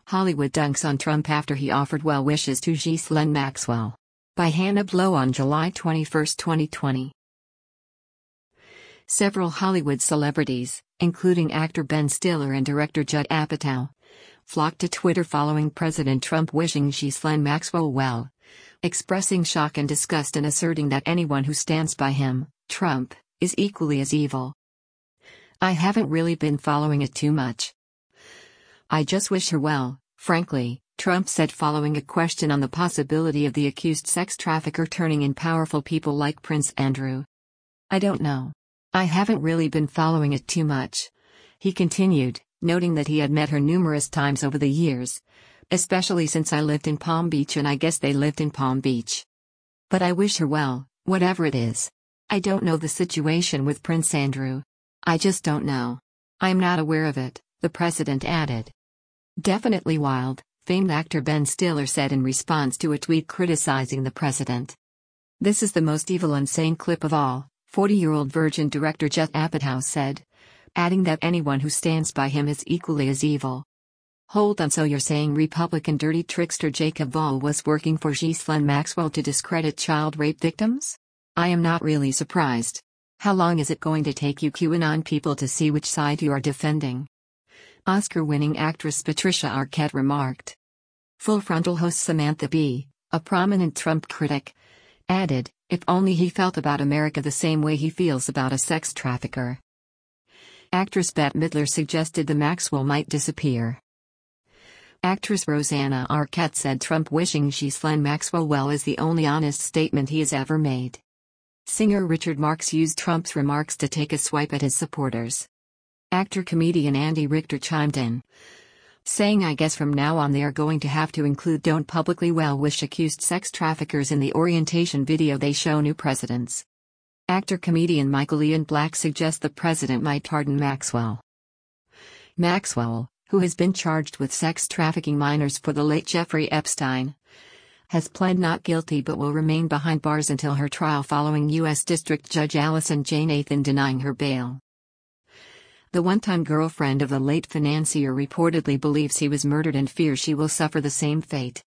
Hollywood dunks on Trump after he offered well wishes to Ghislaine Maxwell. By Hannah Blow on July 21, 2020. Several Hollywood celebrities, including actor Ben Stiller and director Judd Apatow, flocked to Twitter following President Trump wishing Ghislaine Maxwell well, expressing shock and disgust and asserting that anyone who stands by him, Trump, is equally as evil. "I haven't really been following it too much. I just wish her well, frankly," Trump said following a question on the possibility of the accused sex trafficker turning in powerful people like Prince Andrew. "I don't know. I haven't really been following it too much," he continued, noting that he had met her numerous times over the years, especially since I lived in Palm Beach and I guess they lived in Palm Beach. "But I wish her well, whatever it is. I don't know the situation with Prince Andrew. I just don't know. I'm not aware of it," the president added. "Definitely wild," famed actor Ben Stiller said in response to a tweet criticizing the president. "This is the most evil insane clip of all," 40-year-old Virgin director Judd Apatow said, adding that anyone who stands by him is equally as evil. "Hold on, so you're saying Republican dirty trickster Jacob Voll was working for Ghislaine Maxwell to discredit child rape victims? I am not really surprised. How long is it going to take you QAnon people to see which side you are defending?" Oscar-winning actress Patricia Arquette remarked. Full Frontal host Samantha Bee, a prominent Trump critic, added, "If only he felt about America the same way he feels about a sex trafficker." Actress Bette Midler suggested the Maxwell might disappear. Actress Rosanna Arquette said Trump wishing Ghislaine Maxwell well is the only honest statement he has ever made. Singer Richard Marx used Trump's remarks to take a swipe at his supporters. Actor-comedian Andy Richter chimed in, saying, "I guess from now on they are going to have to include don't publicly well wish accused sex traffickers in the orientation video they show new presidents." Actor-comedian Michael Ian Black suggests the president might pardon Maxwell. Maxwell, who has been charged with sex trafficking minors for the late Jeffrey Epstein, has pled not guilty but will remain behind bars until her trial following U.S. District Judge Allison J. Nathan denying her bail. The one-time girlfriend of the late financier reportedly believes he was murdered and fears she will suffer the same fate.